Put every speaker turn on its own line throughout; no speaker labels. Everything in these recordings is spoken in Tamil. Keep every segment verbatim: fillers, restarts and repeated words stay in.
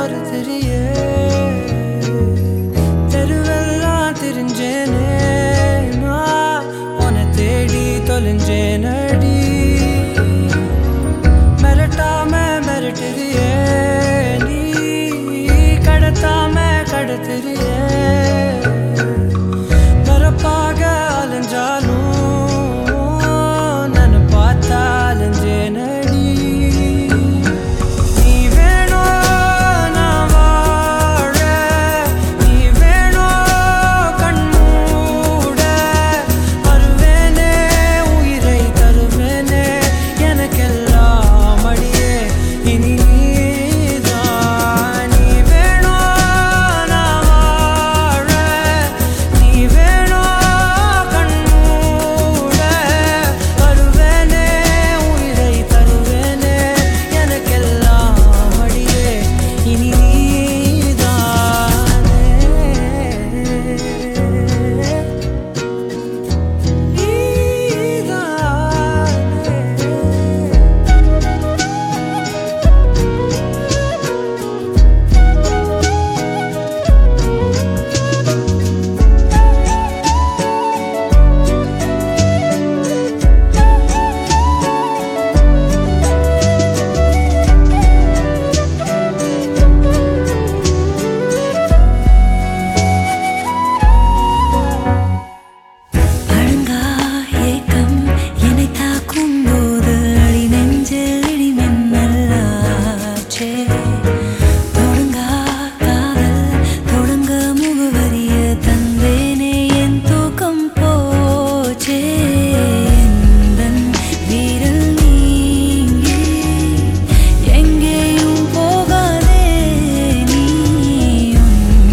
துரத்துறியே தெருவெல்லாம் தெரிஞ்சேனே நான் உன்னை தேடி தொலைஞ்சேனடி மிரட்டாம மிரட்டுறியே நீ கடத்தாம கடத்துறியே பரப்பாக அலைஞ்சாலும் நன்னு பார்த்தா அலைஞ்சேனடி நீ வேணும் நான் வாழ நீ வேணும் கண்மூட வருவேனே உயிரை தருவேனே எனக்கெல்லாம் அடியே இனி நீதான் நீ வேணும் நான் வாழ நீ வேணும் கண்மூட வருவேனே உயிரை தருவேனே எனக்கெல்லாம் அடியே இனி நீதானே
அடங்கா ஏக்கம் என்னை தாக்கும் போது அடி நெஞ்சில் இடி மின்னலாச்சே தொடங்கா காதல் தொடங்க முகவரிய தந்தேனே என் தூக்கம் போச்சே எந்தன் வீரல் நீங்கி எங்கேயும் போகாதே நீ உன்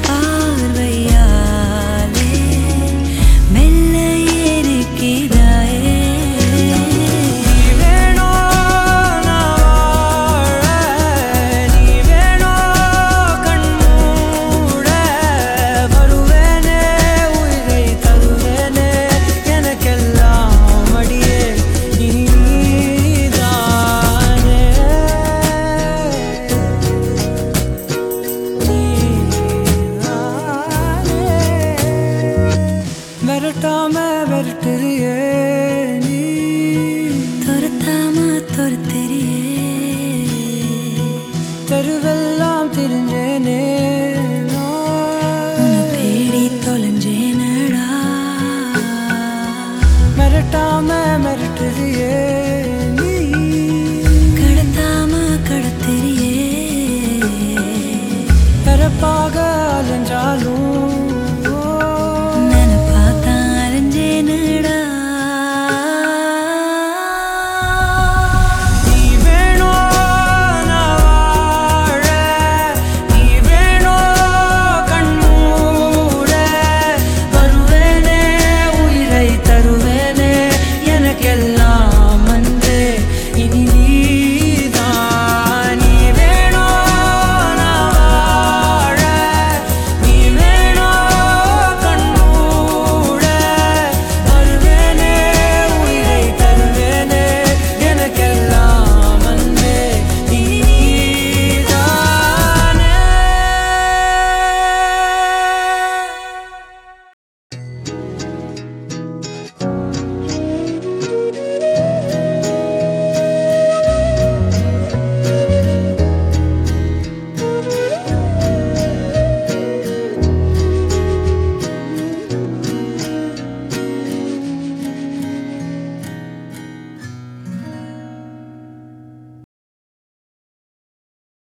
பார்வையாலே மெல்ல ஏறிக்கிறாயே
நீ வேணும் நான் வாழ நீ வேணும் கண்மூட வருவேனே உயிரை தருவேனே எனக்கெல்லாம் அடியே இனி நீதானே மிரட்டாம மிரட்டுறியே நீ
துரத்தாம துரத்துறியே
தெருவெல்லாம் தெரிஞ்சேனே நான்
உன்னை தேடி தொலைஞ்சேனடா
மிரட்டாம மிரட்டுறியே நீ
கடத்தாம கடத்துறியே
பரப்பாக அலைஞ்சாலும்